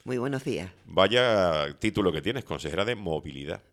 Muy buenos días. Vaya título que tienes, consejera de movilidad.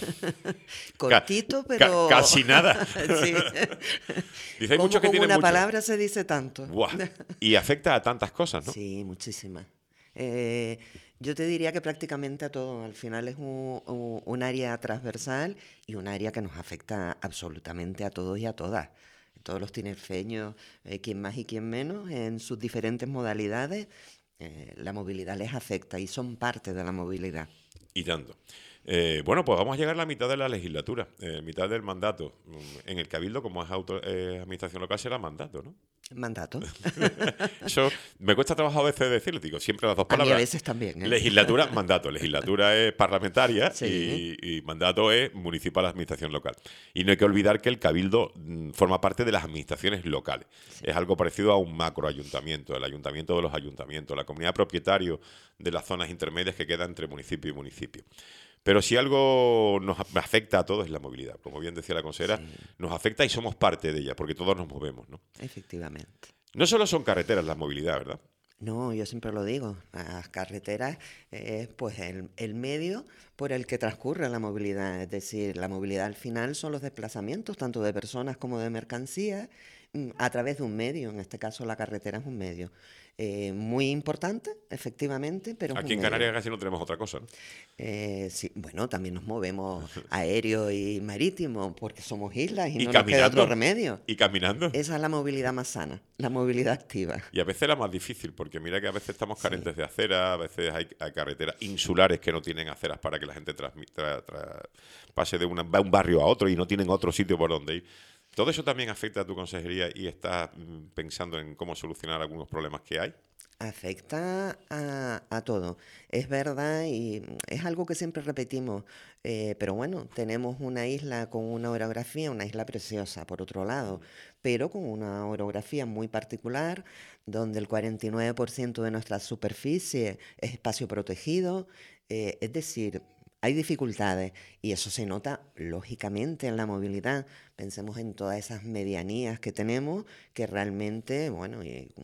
Ca- Cortito, pero casi nada. sí. Dice, hay Como muchos que con tienen una mucho. palabra se dice tanto. Buah. Y afecta a tantas cosas, ¿no? Sí, muchísimas. Eh, yo te diría que prácticamente a todo. Al final es un área transversal y un área que nos afecta absolutamente a todos y a todas. Todos los tinerfeños, quien más y quien menos, en sus diferentes modalidades, la movilidad les afecta y son parte de la movilidad. Y tanto. Bueno, pues vamos a llegar a la mitad de la legislatura, mitad del mandato. En el Cabildo, como es administración local, será mandato, ¿no? Mandato. Eso me cuesta trabajo a veces decirlo, digo, siempre las dos A mí a palabras. veces también, ¿eh? Legislatura, mandato. Legislatura es parlamentaria Sí, y mandato es municipal, administración local. Y no hay que olvidar que el Cabildo forma parte de las administraciones locales. sí. Es algo parecido a un macroayuntamiento, el ayuntamiento de los ayuntamientos, la comunidad propietario de las zonas intermedias que quedan entre municipio y municipio. Pero si algo nos afecta a todos es la movilidad. Como bien decía la consejera, Sí, nos afecta y somos parte de ella, porque todos nos movemos, ¿no? efectivamente. No solo son carreteras la movilidad, ¿verdad? No, yo siempre lo digo, las carreteras es pues el medio por el que transcurre la movilidad, es decir, la movilidad al final son los desplazamientos tanto de personas como de mercancías a través de un medio, en este caso la carretera es un medio. Muy importante, efectivamente, pero es Aquí un en medio. Canarias casi no tenemos otra cosa, ¿no? Sí, bueno, también nos movemos aéreo y marítimo porque somos islas y Y no nos queda otro caminando. remedio. Y caminando. Esa es la movilidad más sana, la movilidad activa. Y a veces era más difícil, porque mira que a veces estamos Sí. carentes de acera, a veces hay carreteras insulares que no tienen aceras para que la gente pase de un barrio a otro y no tienen otro sitio por donde ir. ¿Todo eso también afecta a tu consejería y estás pensando en cómo solucionar algunos problemas que hay? Afecta a todo. Es verdad y es algo que siempre repetimos, pero bueno, tenemos una isla con una orografía, una isla preciosa, por otro lado, pero con una orografía muy particular, donde el 49% de nuestra superficie es espacio protegido, es decir, hay dificultades y eso se nota lógicamente en la movilidad. Pensemos en todas esas medianías que tenemos que realmente, bueno,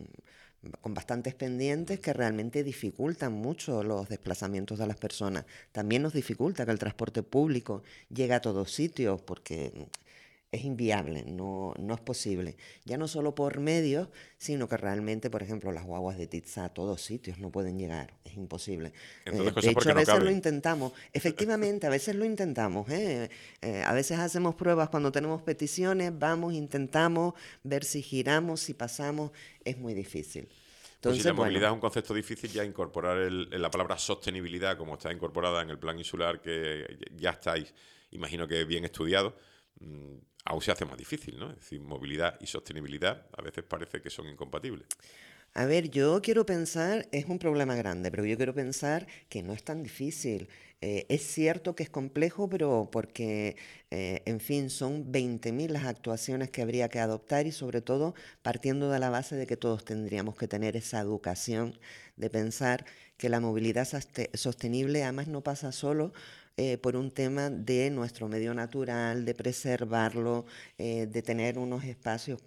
con bastantes pendientes que realmente dificultan mucho los desplazamientos de las personas. También nos dificulta que el transporte público llegue a todos sitios porque es inviable, no es posible. Ya no solo por medios, sino que realmente, por ejemplo, las guaguas de Tizá a todos sitios no pueden llegar, es imposible. Entre otras De cosas hecho, porque a no veces lo caben. intentamos, efectivamente, a veces lo intentamos. A veces hacemos pruebas cuando tenemos peticiones, vamos, intentamos ver si giramos, si pasamos, es muy difícil. Pues si la Entonces, bueno, movilidad es un concepto difícil, ya incorporar la palabra sostenibilidad, como está incorporada en el plan insular, que ya estáis, imagino que bien estudiado, aún se hace más difícil, ¿no? Es decir, movilidad y sostenibilidad a veces parece que son incompatibles. a ver, yo quiero pensar, es un problema grande, pero yo quiero pensar que no es tan difícil. Es cierto que es complejo, pero porque, en fin, son 20.000 las actuaciones que habría que adoptar y sobre todo partiendo de la base de que todos tendríamos que tener esa educación de pensar que la movilidad sostenible además no pasa solo por un tema de nuestro medio natural, de preservarlo, de tener unos espacios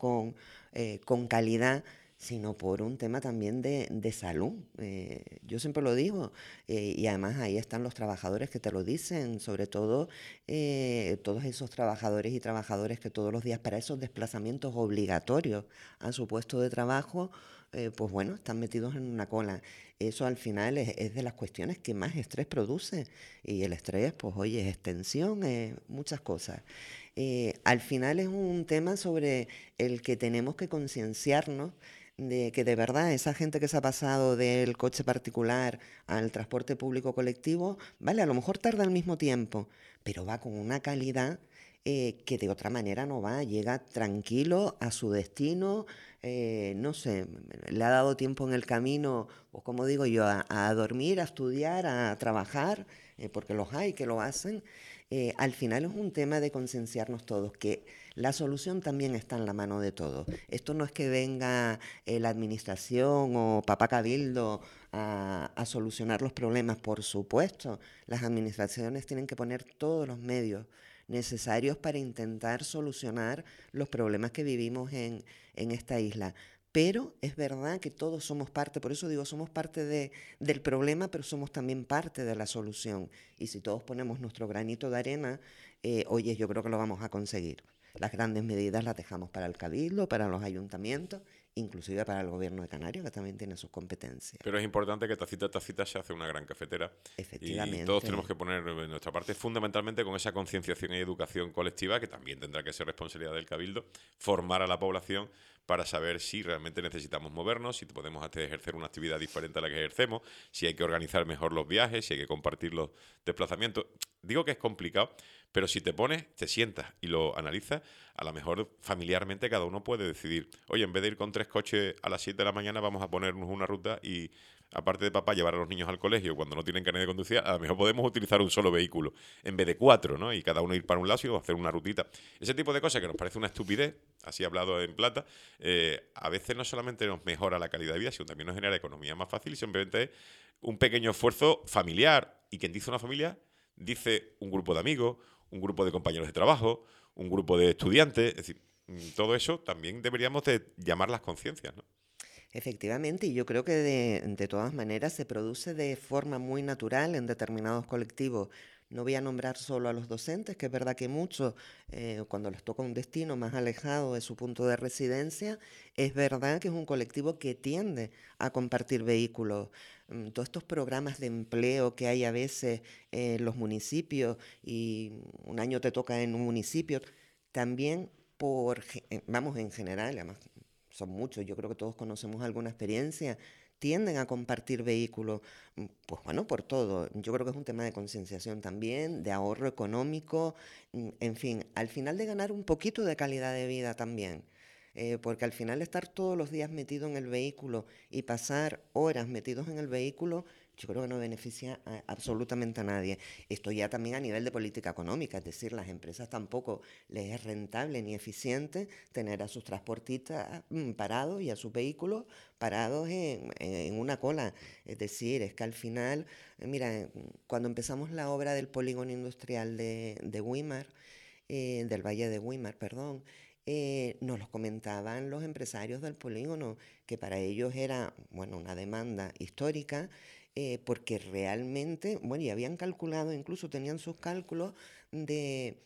con calidad, sino por un tema también de salud. Yo siempre lo digo, y además ahí están los trabajadores que te lo dicen, sobre todo todos esos trabajadores y trabajadoras que todos los días para esos desplazamientos obligatorios a su puesto de trabajo, pues bueno, están metidos en una cola. Eso al final es de las cuestiones que más estrés produce. Y el estrés, pues oye, es tensión, muchas cosas. Al final es un tema sobre el que tenemos que concienciarnos de que de verdad esa gente que se ha pasado del coche particular al transporte público colectivo, vale, a lo mejor tarda el mismo tiempo, pero va con una calidad que de otra manera no va, llega tranquilo a su destino, no sé, le ha dado tiempo en el camino, pues como digo yo, a dormir, a estudiar, a trabajar, porque los hay que lo hacen. Al final es un tema de concienciarnos todos, que la solución también está en la mano de todos. Esto no es que venga la administración o papá cabildo a solucionar los problemas, por supuesto. Las administraciones tienen que poner todos los medios necesarios para intentar solucionar los problemas que vivimos en esta isla. Pero es verdad que todos somos parte, por eso digo, somos parte del problema, pero somos también parte de la solución. Y si todos ponemos nuestro granito de arena, oye, yo creo que lo vamos a conseguir. Las grandes medidas las dejamos para el Cabildo, para los ayuntamientos, inclusive para el Gobierno de Canarias, que también tiene sus competencias. Pero es importante que tacita a tacita se hace una gran cafetera y todos tenemos Efectivamente. que poner nuestra parte, fundamentalmente con esa concienciación y educación colectiva, que también tendrá que ser responsabilidad del Cabildo, formar a la población para saber si realmente necesitamos movernos, si podemos ejercer una actividad diferente a la que ejercemos, si hay que organizar mejor los viajes, si hay que compartir los desplazamientos. Digo que es complicado, pero si te pones, te sientas y lo analizas, a lo mejor familiarmente cada uno puede decidir, oye, en vez de ir con 3 coches a las 7 de la mañana, vamos a ponernos una ruta y, aparte de papá, llevar a los niños al colegio cuando no tienen carnet de conducir, a lo mejor podemos utilizar un solo vehículo en vez de 4, ¿no? Y cada uno ir para un lado y hacer una rutita. Ese tipo de cosas que nos parece una estupidez, así hablado en plata, a veces no solamente nos mejora la calidad de vida, sino también nos genera economía más fácil y simplemente es un pequeño esfuerzo familiar. Y quien dice una familia, dice un grupo de amigos, un grupo de compañeros de trabajo, un grupo de estudiantes. Es decir, todo eso también deberíamos de llamar las conciencias, ¿no? Efectivamente, y yo creo que de todas maneras se produce de forma muy natural en determinados colectivos. No voy a nombrar solo a los docentes, que es verdad que muchos, cuando les toca un destino más alejado de su punto de residencia, es verdad que es un colectivo que tiende a compartir vehículos. Todos estos programas de empleo que hay a veces en los municipios y un año te toca en un municipio, también vamos en general, además son muchos, yo creo que todos conocemos alguna experiencia, tienden a compartir vehículos, pues bueno, por todo. Yo creo que es un tema de concienciación también, de ahorro económico, en fin, al final de ganar un poquito de calidad de vida también. Porque al final estar todos los días metido en el vehículo y pasar horas metidos en el vehículo, yo creo que no beneficia absolutamente a nadie. Esto ya también a nivel de política económica, es decir, las empresas tampoco les es rentable ni eficiente tener a sus transportistas parados y a sus vehículos parados en una cola. Es decir, es que al final, mira, cuando empezamos la obra del polígono industrial de Weimar, del Valle de Weimar, perdón, nos los comentaban los empresarios del polígono, que para ellos era, bueno, una demanda histórica, porque realmente, bueno, y habían calculado, incluso tenían sus cálculos de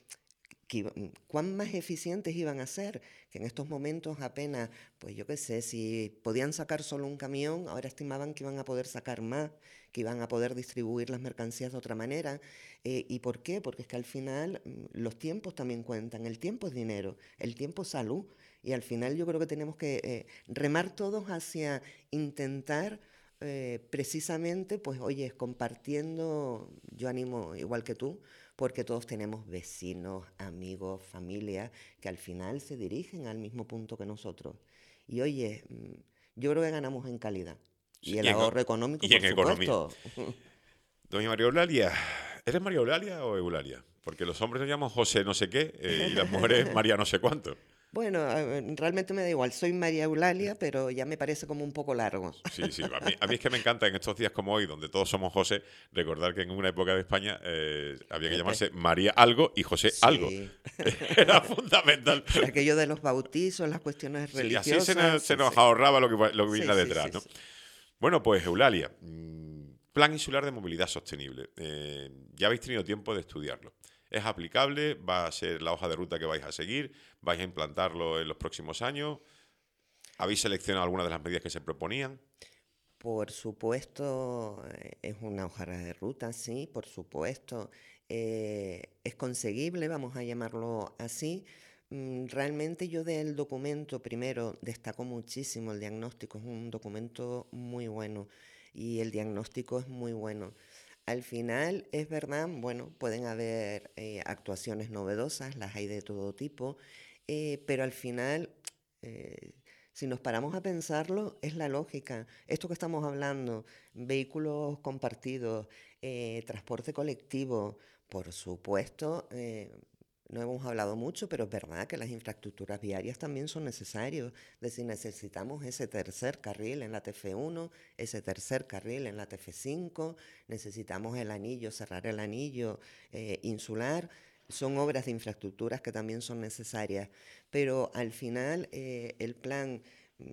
cuán más eficientes iban a ser, que en estos momentos apenas, pues yo qué sé, si podían sacar solo un camión, ahora estimaban que iban a poder sacar más, que iban a poder distribuir las mercancías de otra manera. ¿Y por qué? Porque es que al final los tiempos también cuentan, el tiempo es dinero, el tiempo es salud, y al final yo creo que tenemos que remar todos hacia intentar precisamente, pues oye, compartiendo, yo animo igual que tú, porque todos tenemos vecinos, amigos, familia, que al final se dirigen al mismo punto que nosotros. Y oye, yo creo que ganamos en calidad. Sí, Y el ahorro económico, y por en economía. supuesto. Doña María Eulalia, ¿eres María Eulalia o Eulalia? Porque los hombres nos llaman José no sé qué y las mujeres María no sé cuánto. Bueno, realmente me da igual, soy María Eulalia, pero ya me parece como un poco largo. Sí, sí, a mí es que me encanta en estos días como hoy, donde todos somos José, recordar que en una época de España había que llamarse María algo y José algo. Sí. Era fundamental. Por aquello de los bautizos, las cuestiones Sí, así se nos, religiosas, se sí, nos sí. ahorraba lo que Sí, viene sí, detrás, sí, ¿no? sí. Bueno, pues Eulalia, Plan Insular de Movilidad Sostenible. Ya habéis tenido tiempo de estudiarlo. ¿Es aplicable? ¿Va a ser la hoja de ruta que vais a seguir? ¿Vais a implantarlo en los próximos años? ¿Habéis seleccionado algunas de las medidas que se proponían? Por supuesto, es una hoja de ruta, sí, por supuesto. Es conseguible, vamos a llamarlo así. Realmente yo del documento, primero, destaco muchísimo el diagnóstico, es un documento muy bueno y el diagnóstico es muy bueno. Al final, es verdad, bueno, pueden haber actuaciones novedosas, las hay de todo tipo, pero al final, eh, si nos paramos a pensarlo, es la lógica. Esto que estamos hablando, vehículos compartidos, transporte colectivo, por supuesto, no hemos hablado mucho, pero es verdad que las infraestructuras viarias también son necesarias. Es decir, necesitamos ese tercer carril en la TF1, ese tercer carril en la TF5, necesitamos el anillo, cerrar el anillo insular. Son obras de infraestructuras que también son necesarias, pero al final el plan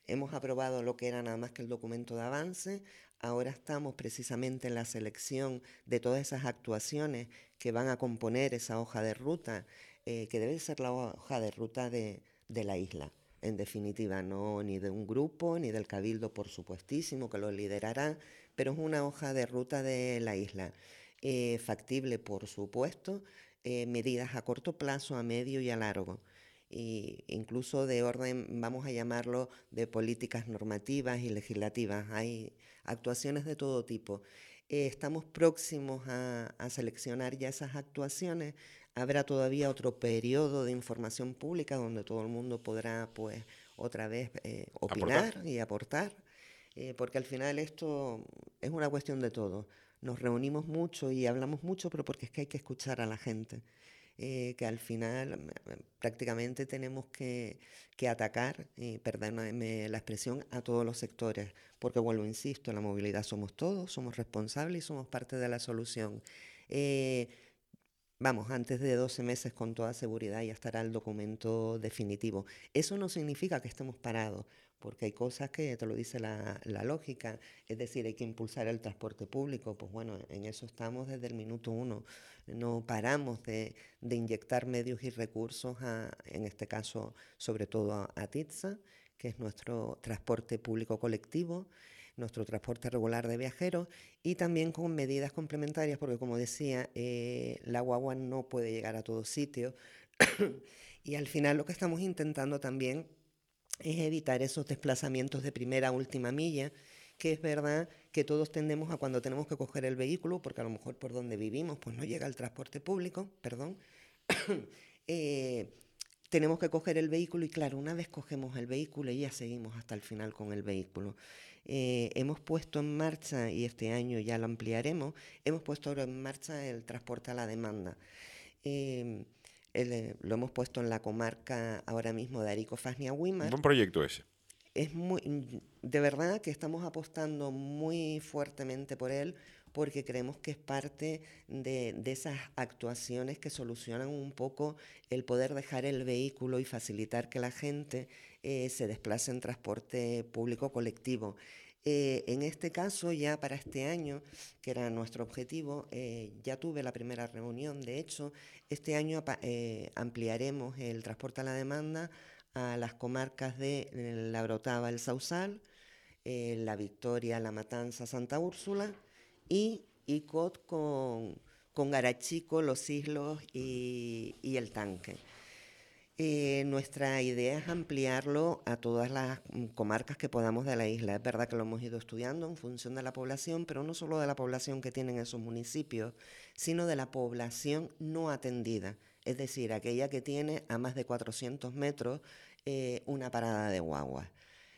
hemos aprobado lo que era nada más que el documento de avance. Ahora estamos precisamente en la selección de todas esas actuaciones que van a componer esa hoja de ruta, que debe ser la hoja de ruta de la isla. En definitiva, no ni de un grupo, ni del Cabildo, por supuestísimo, que lo liderará, pero es una hoja de ruta de la isla. Factible, por supuesto, medidas a corto plazo, a medio y a largo. Y incluso de orden, vamos a llamarlo, de políticas normativas y legislativas. Hay actuaciones de todo tipo. Estamos próximos a seleccionar ya esas actuaciones. Habrá todavía otro periodo de información pública donde todo el mundo podrá, pues, otra vez ¿Aportar? opinar y aportar, porque al final esto es una cuestión de todo. Nos reunimos mucho y hablamos mucho, pero porque es que hay que escuchar a la gente. Que al final prácticamente tenemos que atacar, perdóname la expresión, a todos los sectores, porque vuelvo, insisto, la movilidad somos todos, somos responsables y somos parte de la solución. Eh, Vamos, antes de 12 meses con toda seguridad ya estará el documento definitivo. Eso no significa que estemos parados, porque hay cosas que te lo dice la lógica, es decir, hay que impulsar el transporte público, pues bueno, en eso estamos desde el minuto uno. No paramos de inyectar medios y recursos, en este caso, sobre todo a TITSA, que es nuestro transporte público colectivo, nuestro transporte regular de viajeros y también con medidas complementarias, porque como decía, la guagua no puede llegar a todos sitios y al final lo que estamos intentando también es evitar esos desplazamientos de primera a última milla, que es verdad que todos tendemos a cuando tenemos que coger el vehículo, porque a lo mejor por donde vivimos pues no llega el transporte público, perdón, eh, tenemos que coger el vehículo y claro, una vez cogemos el vehículo y ya seguimos hasta el final con el vehículo. Hemos puesto en marcha, y este año ya lo ampliaremos, hemos puesto ahora en marcha el transporte a la demanda. Eh, lo hemos puesto en la comarca ahora mismo de Arico Fasnia Un Wimar. buen proyecto ese. Es muy, de verdad que estamos apostando muy fuertemente por él porque creemos que es parte de esas actuaciones que solucionan un poco el poder dejar el vehículo y facilitar que la gente se desplace en transporte público colectivo. En este caso, ya para este año, que era nuestro objetivo, ya tuve la primera reunión. De hecho, este año ampliaremos el transporte a la demanda a las comarcas de La Brotava, el Sausal, La Victoria, La Matanza, Santa Úrsula y Icod con Garachico, Los Islos y el Tanque. Nuestra idea es ampliarlo a todas las comarcas que podamos de la isla. Es verdad que lo hemos ido estudiando en función de la población, pero no solo de la población que tienen esos municipios, sino de la población no atendida, es decir, aquella que tiene a más de 400 metros una parada de guagua.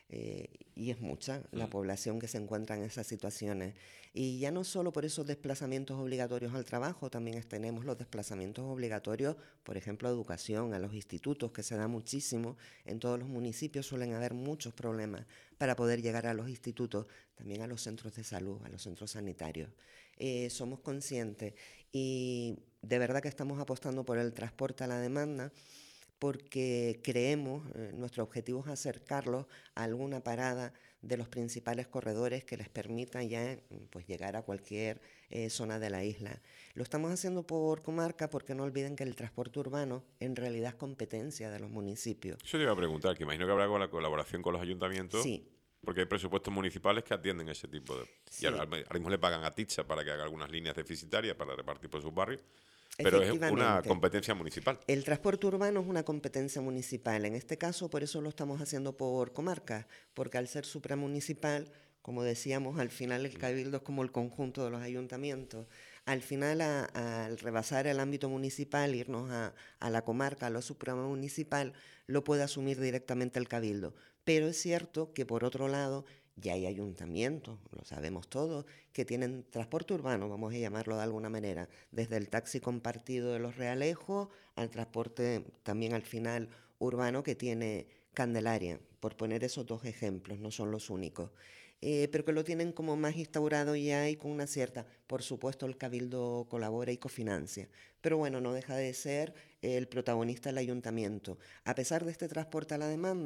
Y es mucha la población que se encuentra en esas situaciones. Y ya no solo por esos desplazamientos obligatorios al trabajo, también tenemos los desplazamientos obligatorios, por ejemplo, a educación, a los institutos, que se da muchísimo. En todos los municipios suelen haber muchos problemas para poder llegar a los institutos, también a los centros de salud, a los centros sanitarios. Somos conscientes y de verdad que estamos apostando por el transporte a la demanda porque creemos, nuestro objetivo es acercarlos a alguna parada de los principales corredores que les permita ya pues, llegar a cualquier zona de la isla. Lo estamos haciendo por comarca porque no olviden que el transporte urbano en realidad es competencia de los municipios. Eso te iba a preguntar, que imagino que habrá con la colaboración con los ayuntamientos, Sí, porque hay presupuestos municipales que atienden ese tipo de... Y ahora, sí, ahora mismo le pagan a Ticha para que haga algunas líneas deficitarias para repartir por sus barrios, pero es una efectivamente. competencia municipal. El transporte urbano es una competencia municipal. En este caso, por eso lo estamos haciendo por comarcas, porque al ser supramunicipal, como decíamos, al final el cabildo es como el conjunto de los ayuntamientos. Al final, al rebasar el ámbito municipal, irnos a la comarca, a lo supramunicipal, lo puede asumir directamente el cabildo. Pero es cierto que, por otro lado, ya hay ayuntamientos, lo sabemos todos, que tienen transporte urbano, vamos a llamarlo de alguna manera, desde el taxi compartido de los Realejos al transporte también al final urbano que tiene Candelaria, por poner esos dos ejemplos, no son los únicos. Pero que lo tienen como más instaurado ya y con una cierta, por supuesto el Cabildo colabora y cofinancia, pero bueno, no deja de ser el protagonista el ayuntamiento. A pesar de este transporte a la demanda,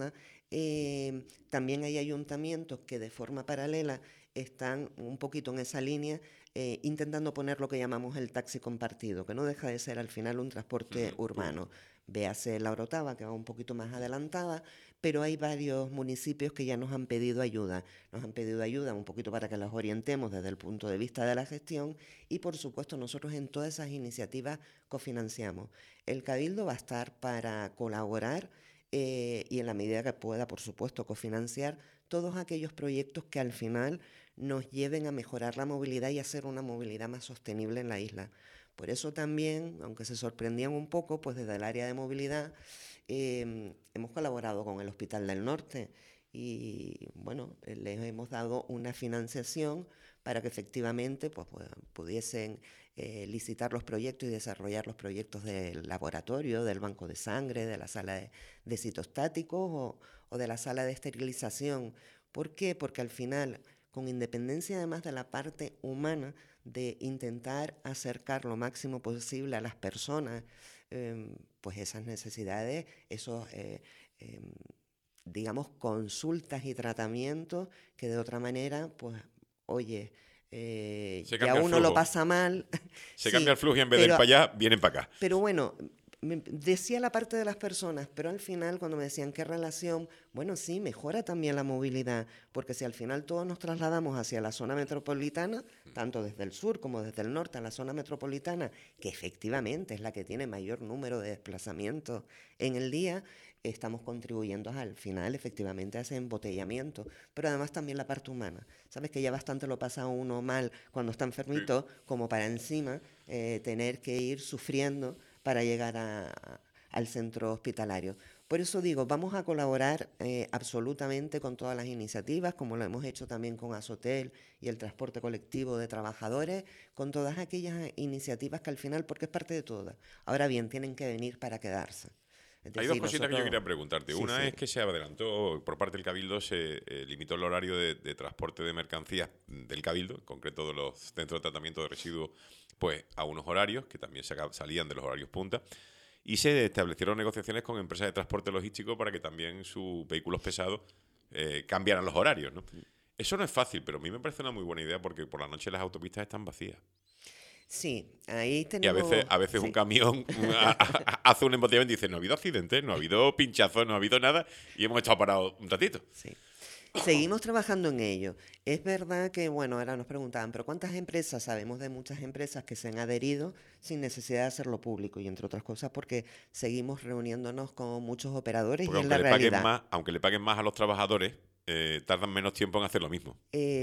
También hay ayuntamientos que de forma paralela están un poquito en esa línea, intentando poner lo que llamamos el taxi compartido, que no deja de ser al final un transporte urbano. Véase la Orotava, que va un poquito más adelantada, pero hay varios municipios que ya nos han pedido ayuda. Nos han pedido ayuda un poquito para que los orientemos desde el punto de vista de la gestión y, por supuesto, nosotros en todas esas iniciativas cofinanciamos. El Cabildo va a estar para colaborar y en la medida que pueda, por supuesto, cofinanciar todos aquellos proyectos que al final nos lleven a mejorar la movilidad y hacer una movilidad más sostenible en la isla. Por eso también, aunque se sorprendían un poco, pues desde el área de movilidad hemos colaborado con el Hospital del Norte y bueno, les hemos dado una financiación para que efectivamente pudiesen licitar los proyectos y desarrollar los proyectos del laboratorio, del banco de sangre, de la sala de citostáticos o de la sala de esterilización. ¿Por qué? Porque al final, con independencia además de la parte humana, de intentar acercar lo máximo posible a las personas, pues esas necesidades, esos, digamos, consultas y tratamientos que de otra manera, pues, oye, ya uno lo pasa mal. Se sí, cambia el flujo y en vez de ir para allá, vienen para acá. Pero bueno, decía la parte de las personas, pero al final cuando me decían qué relación, bueno, sí, mejora también la movilidad, porque si al final todos nos trasladamos hacia la zona metropolitana, tanto desde el sur como desde el norte a la zona metropolitana, que efectivamente es la que tiene mayor número de desplazamientos en el día, estamos contribuyendo al final efectivamente a ese embotellamiento, pero además también la parte humana. Sabes que ya bastante lo pasa uno mal cuando está enfermito, como para encima tener que ir sufriendo para llegar al centro hospitalario. Por eso digo, vamos a colaborar absolutamente con todas las iniciativas, como lo hemos hecho también con Azotel y el transporte colectivo de trabajadores, con todas aquellas iniciativas que al final, porque es parte de todas. Ahora bien, tienen que venir para quedarse. Es Hay decir, dos cositas que yo quería preguntarte. Sí, Una sí. es que se adelantó, por parte del Cabildo, se limitó el horario de transporte de mercancías del Cabildo, en concreto de los centros de tratamiento de residuos, pues a unos horarios que también salían de los horarios punta. Y se establecieron negociaciones con empresas de transporte logístico para que también sus vehículos pesados cambiaran los horarios, ¿no? Eso no es fácil, pero a mí me parece una muy buena idea porque por la noche las autopistas están vacías. Sí, ahí Y a tenemos... veces sí. un camión hace un embotellamiento y dice, no ha habido accidentes, no ha habido pinchazos, no ha habido nada, y hemos estado parados un ratito. Sí. Seguimos trabajando en ello. Es verdad que, bueno, ahora nos preguntaban, pero ¿cuántas empresas? Sabemos de muchas empresas que se han adherido sin necesidad de hacerlo público y entre otras cosas porque seguimos reuniéndonos con muchos operadores Porque y es la realidad. aunque le paguen más a los trabajadores, tardan menos tiempo en hacer lo mismo.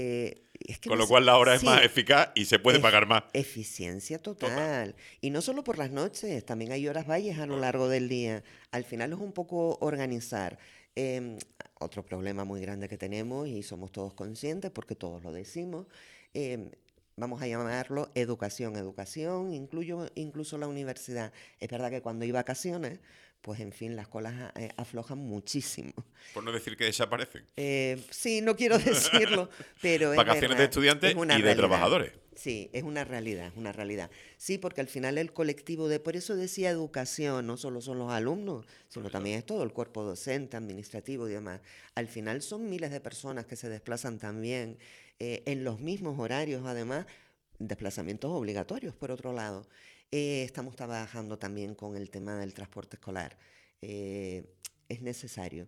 Es que Con no lo sé, cual la hora es más sí, eficaz y se puede pagar más. eficiencia Total. total. Y no solo por las noches, también hay horas valles a lo largo del día. Al final es un poco organizar. Em, Otro problema muy grande que tenemos y somos todos conscientes porque todos lo decimos, em, vamos a llamarlo educación. Educación, incluso la universidad. Es verdad que cuando hay vacaciones, pues en fin, las colas aflojan muchísimo. Por no decir que desaparecen. Sí, no quiero decirlo, pero es Vacaciones de verdad, es estudiantes una y de realidad. trabajadores. Sí, es una realidad, es una realidad. Sí, porque al final el colectivo por eso decía educación, no solo son los alumnos, sino Profesor. también es todo el cuerpo docente, administrativo y demás. Al final son miles de personas que se desplazan también en los mismos horarios, además, desplazamientos obligatorios, por otro lado. Estamos trabajando también con el tema del transporte escolar. Eh, es necesario.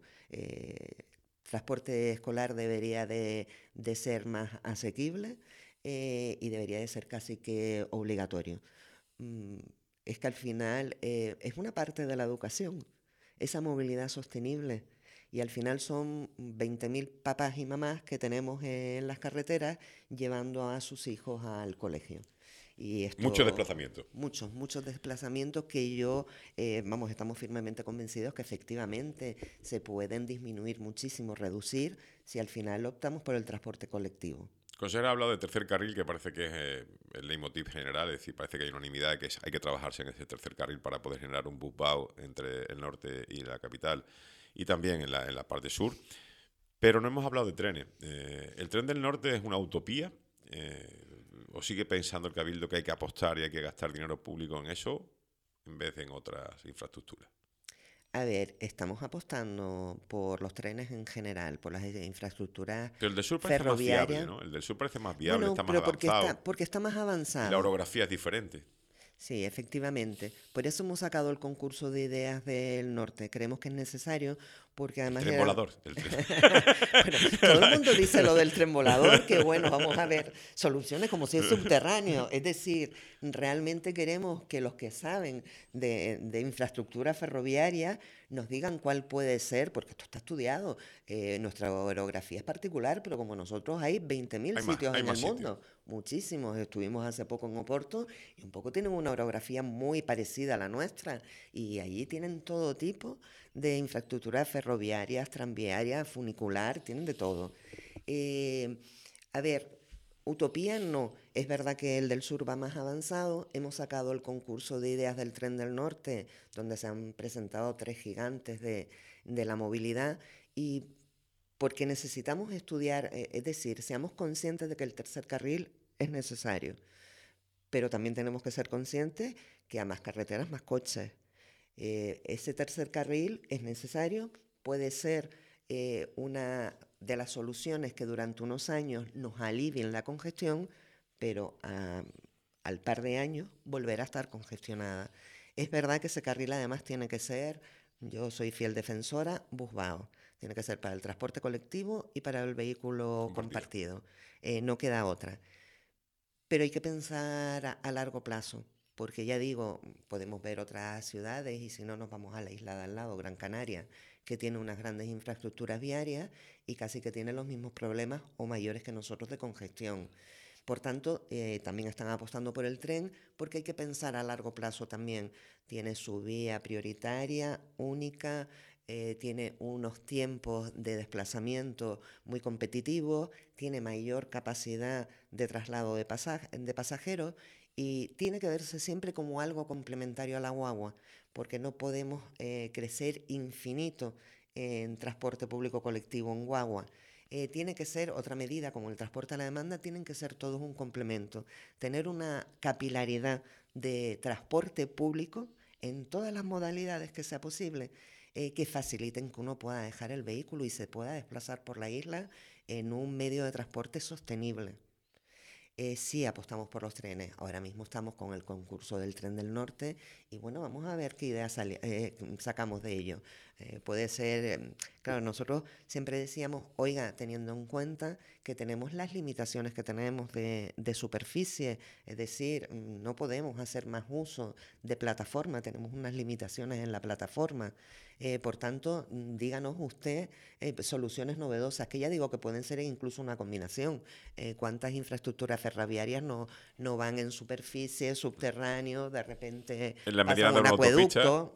Transporte escolar debería de ser más asequible y debería de ser casi que obligatorio. Mm, es que al final es una parte de la educación, esa movilidad sostenible. Y al final son 20.000 papás y mamás que tenemos en las carreteras llevando a sus hijos al colegio. Y Mucho esto, desplazamiento. muchos desplazamientos que estamos firmemente convencidos que efectivamente se pueden disminuir muchísimo, reducir, si al final optamos por el transporte colectivo. Consejero ha hablado de tercer carril, que parece que es el leitmotiv general, es decir, parece que hay unanimidad de que hay que trabajarse en ese tercer carril para poder generar un bus-BAU entre el norte y la capital y también en la parte sur. Pero no hemos hablado de trenes. ¿El tren del norte es una utopía? ¿O sigue pensando el Cabildo que hay que apostar y hay que gastar dinero público en eso en vez de en otras infraestructuras? A ver, estamos apostando por los trenes en general, por las infraestructuras Pero el del sur parece más fiable, ferroviarias. ¿no? El del sur parece más viable, está Bueno, más pero avanzado. porque está más Y la avanzado. orografía es diferente. Sí, efectivamente. Por eso hemos sacado el concurso de ideas del norte. Creemos que es necesario porque El además tren era... volador. El tren. Bueno, todo el mundo dice lo del tren volador, que bueno, vamos a ver soluciones como si es subterráneo. Es decir, realmente queremos que los que saben de infraestructura ferroviaria nos digan cuál puede ser, porque esto está estudiado. Nuestra orografía es particular, pero como nosotros hay 20.000 sitios Hay en el más sitios. mundo, muchísimos. Estuvimos hace poco en Oporto y un poco tienen una orografía muy parecida a la nuestra y allí tienen todo tipo de infraestructuras ferroviarias, tranviarias, funicular, tienen de todo. Eh, a ver, utopía no. Es verdad que el del sur va más avanzado. Hemos sacado el concurso de ideas del tren del norte, donde se han presentado tres gigantes de la movilidad y porque necesitamos estudiar, es decir, seamos conscientes de que el tercer carril es necesario, pero también tenemos que ser conscientes que a más carreteras, más coches. Ese tercer carril es necesario, puede ser una de las soluciones que durante unos años nos alivien la congestión, pero al par de años volverá a estar congestionada. Es verdad que ese carril además tiene que ser, yo soy fiel defensora, busbao. Tiene que ser para el transporte colectivo y para el vehículo Compartido. compartido. No queda otra. Pero hay que pensar a largo plazo, porque ya digo, podemos ver otras ciudades y si no nos vamos a la isla de al lado, Gran Canaria, que tiene unas grandes infraestructuras viarias y casi que tiene los mismos problemas o mayores que nosotros de congestión. Por tanto, también están apostando por el tren porque hay que pensar a largo plazo también. Tiene su vía prioritaria, única, tiene unos tiempos de desplazamiento muy competitivos, tiene mayor capacidad de traslado de pasajeros y tiene que verse siempre como algo complementario a la guagua, porque no podemos crecer infinito en transporte público colectivo en guagua. Tiene que ser otra medida como el transporte a la demanda, tienen que ser todos un complemento. Tener una capilaridad de transporte público en todas las modalidades que sea posible, que faciliten que uno pueda dejar el vehículo y se pueda desplazar por la isla en un medio de transporte sostenible. Sí, apostamos por los trenes. Ahora mismo estamos con el concurso del tren del norte y bueno, vamos a ver qué ideas sacamos de ello. Puede ser, claro, nosotros siempre decíamos, oiga, teniendo en cuenta que tenemos las limitaciones que tenemos de superficie, es decir, no podemos hacer más uso de plataforma, tenemos unas limitaciones en la plataforma. Por tanto, díganos usted soluciones novedosas, que ya digo que pueden ser incluso una combinación. ¿Cuántas infraestructuras ferroviarias no van en superficie, subterráneo, de repente En la medida pasan de un una autopista, acueducto?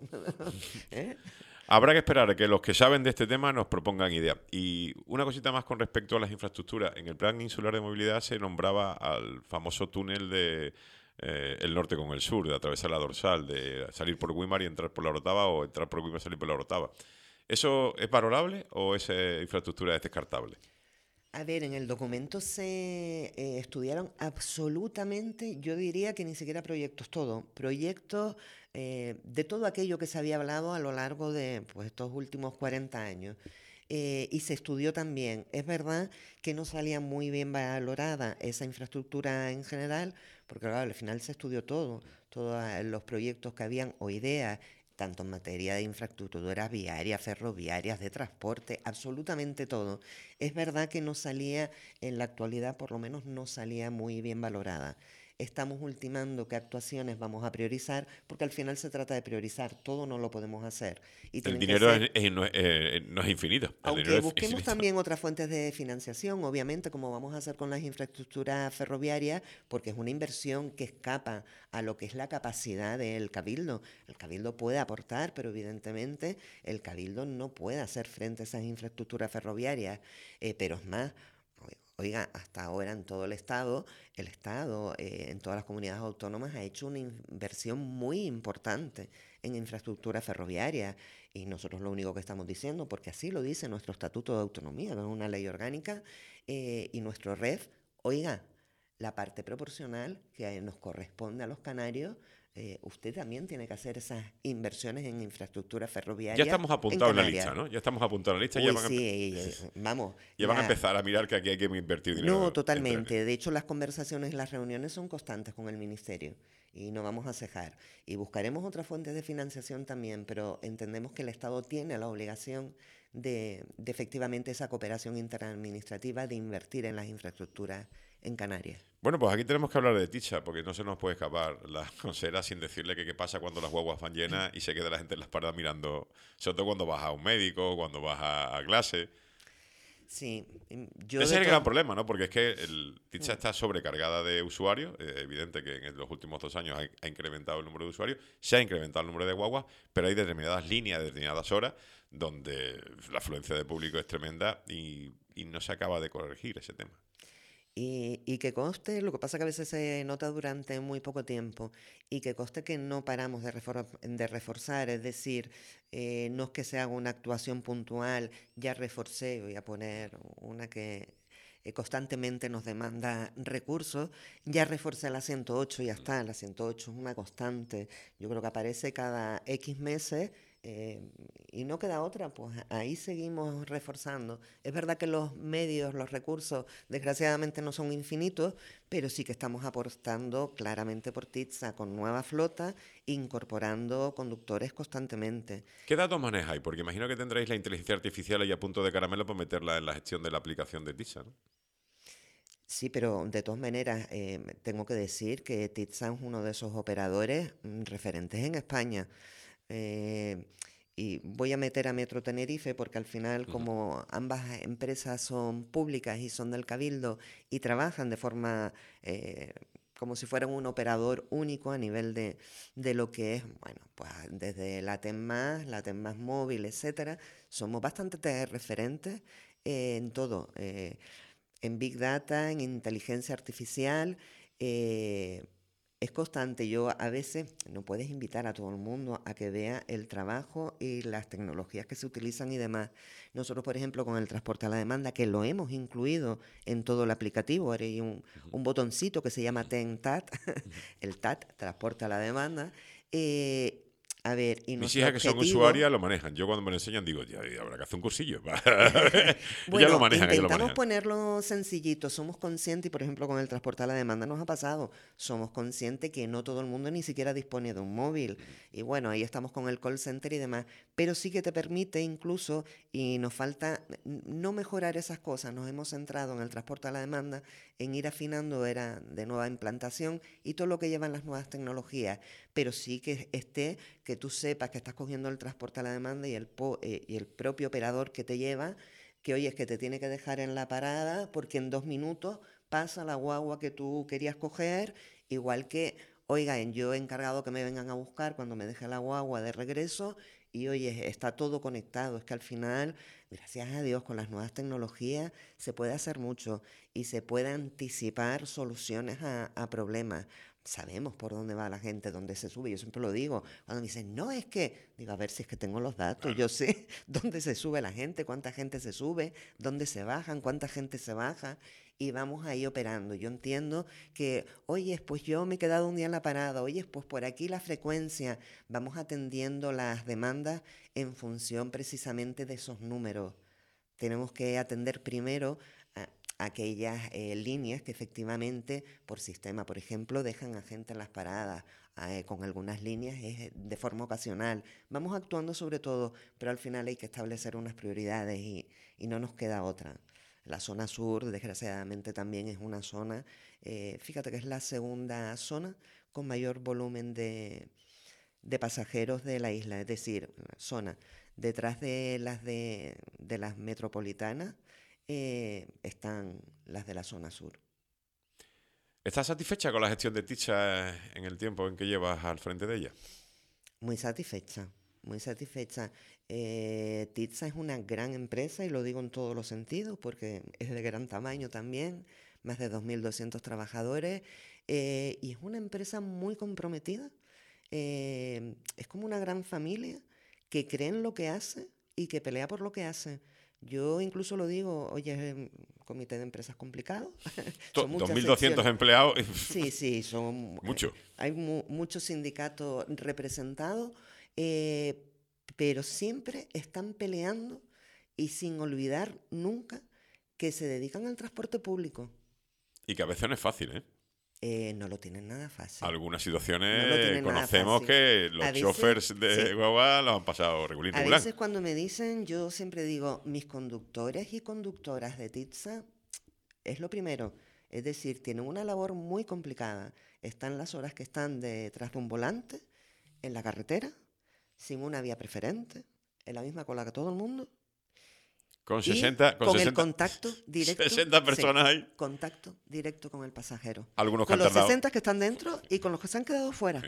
¿Eh? habrá que esperar a que los que saben de este tema nos propongan ideas. Y una cosita más con respecto a las infraestructuras. En el Plan Insular de Movilidad se nombraba al famoso túnel de el norte con el sur, de atravesar la dorsal, de salir por Guimar y entrar por la Orotava o entrar por Guimar y salir por la Orotava. ¿Eso es valorable o esa infraestructura es descartable? A ver, en el documento se estudiaron absolutamente, yo diría que ni siquiera proyectos, todo, proyectos de todo aquello que se había hablado a lo largo de pues, estos últimos 40 años. Y se estudió también. Es verdad que no salía muy bien valorada esa infraestructura en general, porque claro, al final se estudió todo, todos los proyectos que habían o ideas, tanto en materia de infraestructuras viarias, ferroviarias, de transporte, absolutamente todo. Es verdad que no salía, en la actualidad por lo menos no salía muy bien valorada. Estamos ultimando qué actuaciones vamos a priorizar, porque al final se trata de priorizar, todo no lo podemos hacer. Y El tienen que dinero ser no es infinito. El dinero aunque es busquemos infinito. también otras fuentes de financiación, obviamente, como vamos a hacer con las infraestructuras ferroviarias, porque es una inversión que escapa a lo que es la capacidad del cabildo. El cabildo puede aportar, pero evidentemente el cabildo no puede hacer frente a esas infraestructuras ferroviarias. Pero es más, oiga, hasta ahora en todo el Estado, en todas las comunidades autónomas ha hecho una inversión muy importante en infraestructura ferroviaria. Y nosotros lo único que estamos diciendo, porque así lo dice nuestro Estatuto de Autonomía, que es una ley orgánica, y nuestro REF, oiga, la parte proporcional que nos corresponde a los canarios, usted también tiene que hacer esas inversiones en infraestructura Ya ferroviaria estamos en apuntados en la lista, Canarias. ¿no? Ya estamos apuntados en la lista y Uy, sí, vamos, ya van a empezar a mirar que aquí hay que invertir no, dinero en trenes. totalmente. De hecho, las conversaciones y las reuniones son constantes con el ministerio y no vamos a cejar. Y buscaremos otras fuentes de financiación también, pero entendemos que el Estado tiene la obligación de efectivamente esa cooperación interadministrativa de invertir en las infraestructuras en Canarias. Bueno, pues aquí tenemos que hablar de Ticha, porque no se nos puede escapar la consejera sin decirle que qué pasa cuando las guaguas van llenas y se queda la gente en las paradas mirando, sobre todo cuando vas a un médico, cuando vas a clase. Sí, yo Ese de es el gran todas... problema, ¿no? Porque es que el Ticha está sobrecargada de usuarios. Evidente que en los últimos 2 años ha incrementado el número de usuarios, se ha incrementado el número de guaguas, pero hay determinadas líneas, determinadas horas, donde la afluencia de público es tremenda y no se acaba de corregir ese tema. Y que conste, lo que pasa que a veces se nota durante muy poco tiempo, y que conste que no paramos de reforzar, es decir, no es que se haga una actuación puntual, ya reforcé, voy a poner una que constantemente nos demanda recursos, ya reforcé la 108 y ya está, la 108 es una constante, yo creo que aparece cada X meses. eh, y no queda otra, pues ahí seguimos reforzando. Es verdad que los medios, los recursos, desgraciadamente no son infinitos, pero sí que estamos apostando claramente por TITSA con nueva flota, incorporando conductores constantemente. ¿Qué datos manejáis? Porque imagino que tendréis la inteligencia artificial ahí a punto de caramelo para meterla en la gestión de la aplicación de Ticha, ¿no? Sí, pero de todas maneras, tengo que decir que TITSA es uno de esos operadores referentes en España. Eh, y voy a meter a Metro Tenerife porque al final, Ujú. como ambas empresas son públicas y son del Cabildo y trabajan de forma como si fueran un operador único a nivel de lo que es, bueno, pues desde la TEM más móvil, etcétera, somos bastante referentes en todo. En Big Data, en inteligencia artificial, eh, es constante. Yo a veces no puedes invitar a todo el mundo a que vea el trabajo y las tecnologías que se utilizan y demás. Nosotros, por ejemplo, con el transporte a la demanda, que lo hemos incluido en todo el aplicativo, ahora hay un botoncito que se llama TEN-TAT, el TAT, transporte a la demanda. eh, a ver, y Mis nuestro hijas que son objetivo... usuarias lo manejan. Yo cuando me lo enseñan digo, ya, habrá que hacer un cursillo. Ellas lo Bueno, manejan, ellos lo intentamos manejan. ponerlo sencillito, somos conscientes, y por ejemplo con el transporte a la demanda nos ha pasado, somos conscientes que no todo el mundo ni siquiera dispone de un móvil, y bueno, ahí estamos con el call center y demás, pero sí que te permite incluso, y nos falta no mejorar esas cosas, nos hemos centrado en el transporte a la demanda, en ir afinando era de nueva implantación y todo lo que llevan las nuevas tecnologías, pero sí que esté, que tú sepas que estás cogiendo el transporte a la demanda y el propio operador que te lleva, que oye, es que te tiene que dejar en la parada porque en 2 minutos pasa la guagua que tú querías coger, igual que, oiga, yo he encargado que me vengan a buscar cuando me deje la guagua de regreso y oye, está todo conectado. Es que al final, gracias a Dios, con las nuevas tecnologías se puede hacer mucho y se puede anticipar soluciones a problemas. Sabemos por dónde va la gente, dónde se sube. Yo siempre lo digo. Cuando me dicen, no, es que, digo, a ver si es que tengo los datos. Claro. Yo sé dónde se sube la gente, cuánta gente se sube, dónde se bajan, cuánta gente se baja. Y vamos ahí operando. Yo entiendo que, oye, pues yo me he quedado un día en la parada. Oye, pues por aquí la frecuencia. Vamos atendiendo las demandas en función precisamente de esos números. Tenemos que atender primero a aquellas líneas que efectivamente por sistema, por ejemplo, dejan a gente en las paradas. Con algunas líneas es de forma ocasional. Vamos actuando sobre todo, pero al final hay que establecer unas prioridades y no nos queda otra. La zona sur, desgraciadamente, también es una zona, fíjate que es la segunda zona con mayor volumen de pasajeros de la isla, es decir, zona detrás de las metropolitanas están las de la zona sur. ¿Estás satisfecha con la gestión de Ticha en el tiempo en que llevas al frente de ella? Muy satisfecha, muy satisfecha. TITSA es una gran empresa y lo digo en todos los sentidos porque es de gran tamaño también, más de 2.200 trabajadores y es una empresa muy comprometida. Es como una gran familia que cree en lo que hace y que pelea por lo que hace. Yo incluso lo digo, oye, es un comité de empresas complicado, son muchas 2.200 secciones. empleados, Sí, sí, son, mucho. hay muchos sindicatos representados, eh, pero siempre están peleando y sin olvidar nunca que se dedican al transporte público. Y que a veces no es fácil, ¿eh? No lo tienen nada fácil. Algunas No lo situaciones tienen nada conocemos fácil. que A los veces, chofers de sí, guagua los han pasado regulín, a regulán. veces cuando me dicen, yo siempre digo, mis conductores y conductoras de TITSA es lo primero. Es decir, tienen una labor muy complicada. Están las horas que están detrás de un volante, en la carretera, sin una vía preferente, en la misma cola que todo el mundo, Con y 60, con con el 60, contacto directo, 60 sí, personas ahí. contacto directo con el pasajero. Algunos que Con han los tardado. 60 que están dentro y con los que se han quedado fuera. Sí.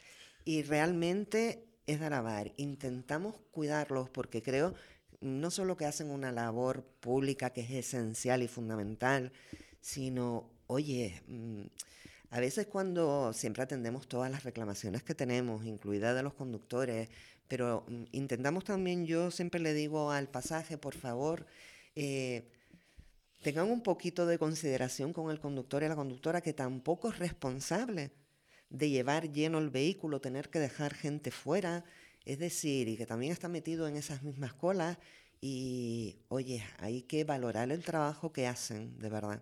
Y realmente es de alabar. Intentamos cuidarlos porque creo no solo que hacen una labor pública que es esencial y fundamental, sino, oye, a veces cuando siempre atendemos todas las reclamaciones que tenemos, incluida de los conductores, pero intentamos también, yo siempre le digo al pasaje, por favor, eh, tengan un poquito de consideración con el conductor y la conductora que tampoco es responsable de llevar lleno el vehículo, tener que dejar gente fuera, es decir, y que también está metido en esas mismas colas y, oye, hay que valorar el trabajo que hacen, de verdad.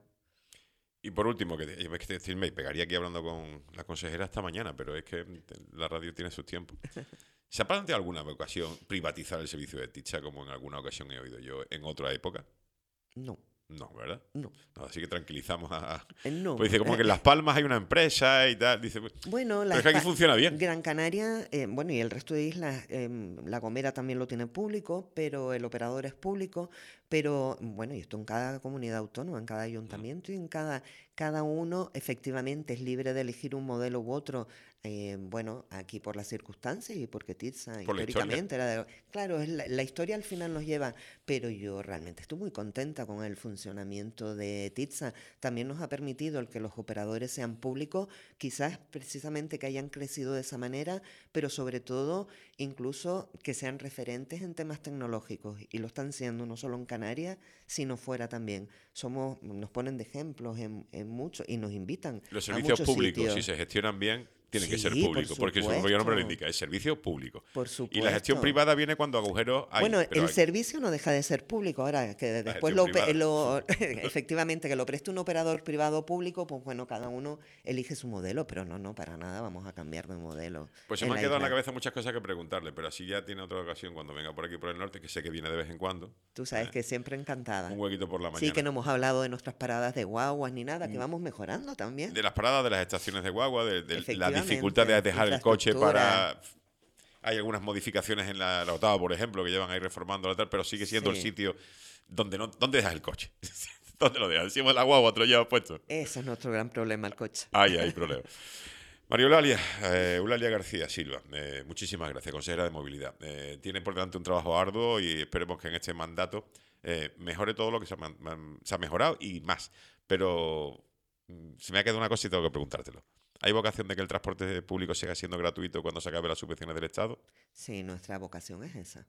Y por último, me pegaría aquí hablando con la consejera esta mañana, pero es que la radio tiene sus tiempos. ¿Se ha planteado alguna ocasión privatizar el servicio de Ticha, como en alguna ocasión he oído yo en otra época? No, No, ¿verdad? no, No, así que tranquilizamos a... no. Pues dice, como que en Las Palmas hay una empresa y tal. Dice, pues, Bueno, pero es que aquí funciona bien. Gran Canaria, bueno, y el resto de islas, La Gomera también lo tiene público, pero el operador es público, pero bueno, y esto en cada comunidad autónoma, en cada Mm. ayuntamiento y en cada uno efectivamente es libre de elegir un modelo u otro. Bueno, aquí por las circunstancias y porque Tirsa Por la historia. históricamente era de... Claro, es la historia al final nos lleva, pero yo realmente estoy muy contenta con el funcionamiento de Tirsa. También nos ha permitido el que los operadores sean públicos, quizás precisamente que hayan crecido de esa manera, pero sobre todo incluso que sean referentes en temas tecnológicos y lo están siendo no solo en Canarias, sino fuera también. Nos ponen de ejemplos en muchos y nos invitan Los a servicios muchos públicos, si sitios. se gestionan bien, tienen que ser Sí, por públicos, porque su propio nombre lo supuesto, indica, es servicio público. por Y la gestión supuesto. privada viene cuando agujeros hay, Bueno, pero el servicio no deja de ser público. Ahora, que la después gestión privada. efectivamente, que lo preste un operador privado o público, pues bueno, cada uno elige su modelo, pero no, para nada vamos a cambiar de modelo Pues se me en han la quedado en la isla. cabeza muchas cosas que preguntarle, pero así ya tiene otra ocasión cuando venga por aquí por el norte, que sé que viene de vez en cuando. Tú sabes ¿Eh? que siempre Un encantada. huequito por la Sí, que mañana. no hemos hablado de nuestras paradas de guaguas ni nada, que Mm, vamos mejorando también. De las paradas, de las estaciones de guagua, de la dificultad de Efectivamente, dejar el coche infraestructura. para... Hay algunas modificaciones en la Otava, por ejemplo, que llevan ahí reformando la tal, pero sigue siendo el Sí, sitio donde no... ¿Dónde dejas el coche? ¿Dónde lo dejas? Encima de la guagua, te lo llevas puesto. ese es nuestro gran problema, el coche. Ahí hay problema. María Eulalia, Eulalia García Silva, muchísimas gracias, consejera de movilidad. Tiene por delante un trabajo arduo y esperemos que en este mandato mejore todo lo que se ha mejorado y más. Pero se me ha quedado una cosa y tengo que preguntártelo. ¿Hay vocación de que el transporte público siga siendo gratuito cuando se acabe las subvenciones del Estado? Sí, nuestra vocación es esa.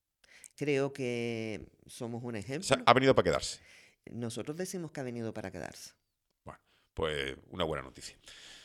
Creo que somos un ejemplo. Ha venido para quedarse. Nosotros decimos que ha venido para quedarse. Bueno, pues una buena noticia.